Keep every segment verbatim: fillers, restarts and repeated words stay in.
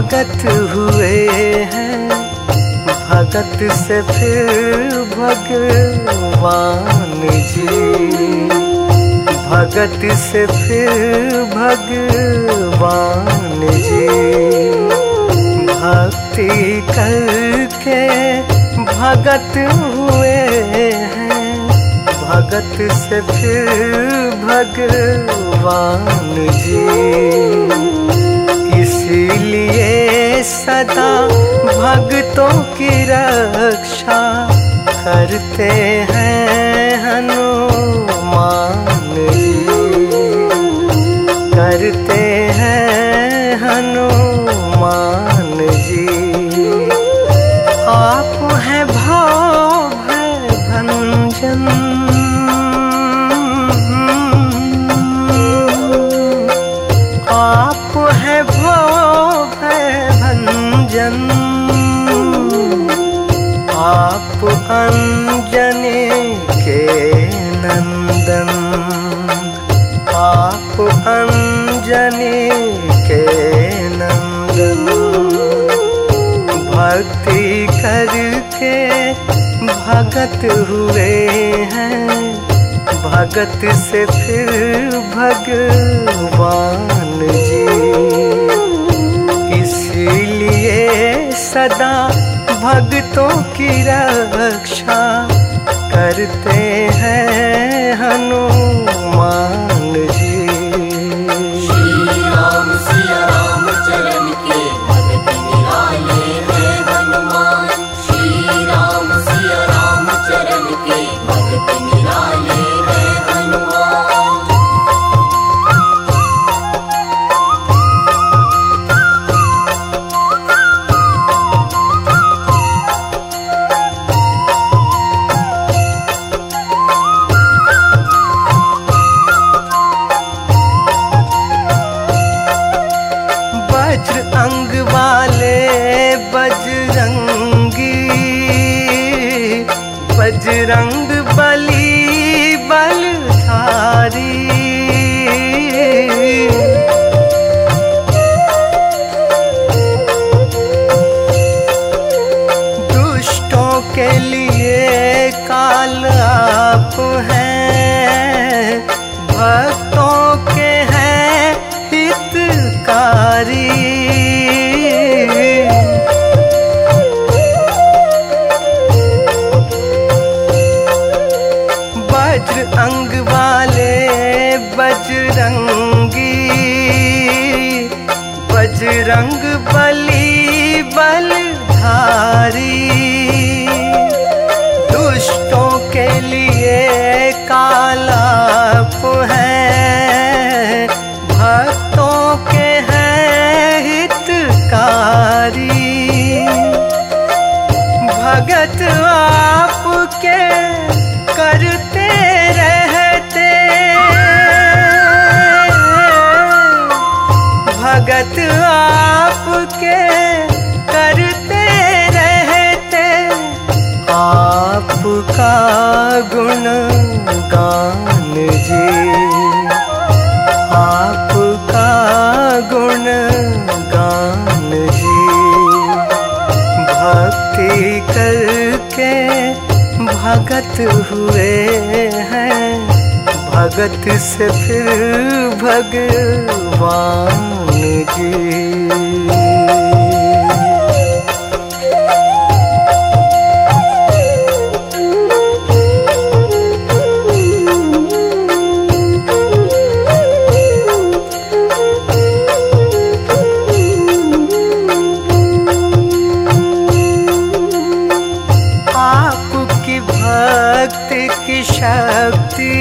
भगत हुए हैं, भगत से फिर भगवान जी, भगत से फिर भगवान जी। भक्ति करके भगत हुए हैं, भगत से फिर भगवान जी। इसीलिए सदा भक्तों की रक्षा करते हैं हनुमान जी, करते हैं हनुमान जी। आप हैं भव भय भंजन, आप हैं भव भय भंजन, आप अंजनी के नंदन, आप अंजनी के नंदन। भक्ति करके भगत हुए हैं, भगत से फिर भगवान जी। इसीलिए सदा भक्तों की रक्षा करते हैं हनुमान जी। श्री राम सिया राम चरण के भगत निराले हैं हनुमान, श्री राम सिया राम चरण के भगत निराले हैं हनुमान। वज्र अंग वाले बजरंगी, बजरंग बली बलधारी। दुष्टों के लिए काल आप हैं, भक्तों के हैं हितकारी। वज्र अंग वाले बजरंगी, बजरंग बली बलधारी। दुष्टों के लिए कालाप है, भक्तों के हैं हितकारी। भगत आपके करते रहते, भगत आपके करते रहते। आपका गुण गान जी, आपका गुण गान जी। भक्ति करके भगत हुए हैं, भगत से फिर भगवान जी। आपकी भक्ति की शक्ति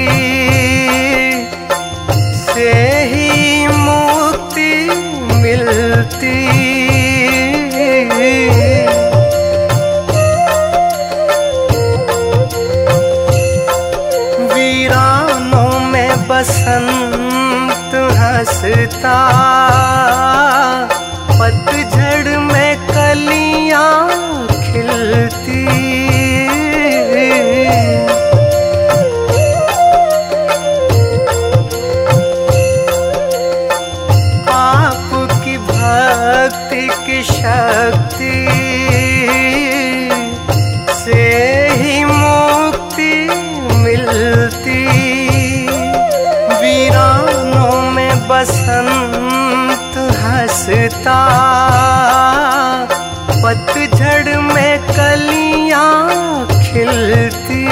से ही मुक्ति मिलती। वीरानों में बसंत हंसता, पतझड़ में कलियां खिलती। आपकी भक्ति की खिलती, वीरानों में बसंत हंसता, पतझड़ में कलियां खिलती।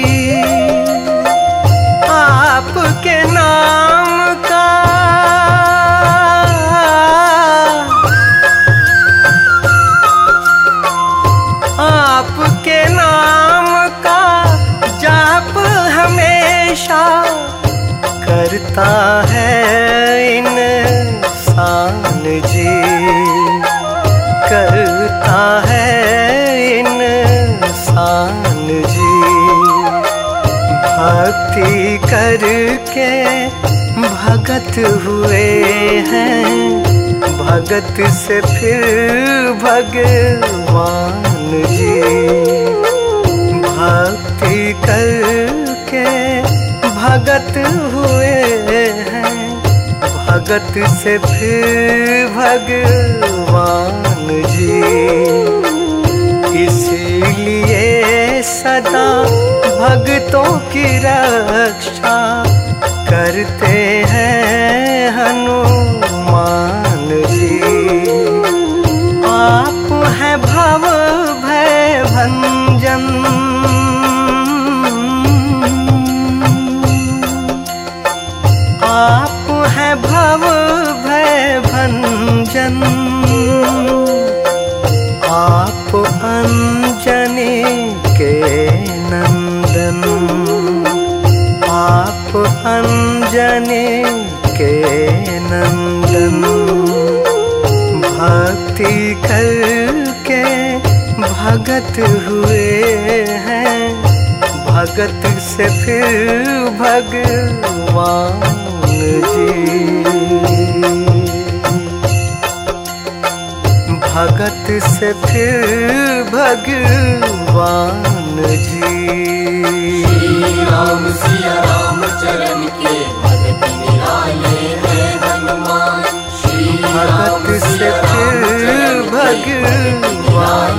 आपके नाम का आपके नाम का जाप हमेशा करता है इंसान जी, करता है इंसान जी। भक्ति करके भगत हुए हैं, भगत से फिर भगवान जी। भक्ति करके भगत हुए हैं, भगत से फिर भगवान जी। इसीलिए सदा भक्तों की रक्षा करते हैं हनुमान जी। आप हैं भव भय भंजन, आप हैं भव भय भंजन, आप अंजनी के नंदन, आप अंजनी के नंदन। भक्ति करके भगत हुए हैं, भगत से फिर भगवान जी। भगत से फिर भगवान जी। श्री राम सिया राम चरण के भगत निराले हैं हनुमान। श्री राम भगत से सिया राम फिर चरण के भगवान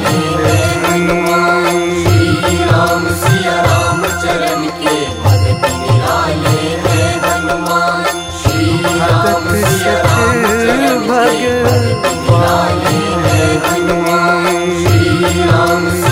जी। श्री राम सिया राम चरण के भगत निराले हैं हनुमान। श्री राम भगत से सिया राम फिर चरण के भगत निराले हैं हनुमान। श्री राम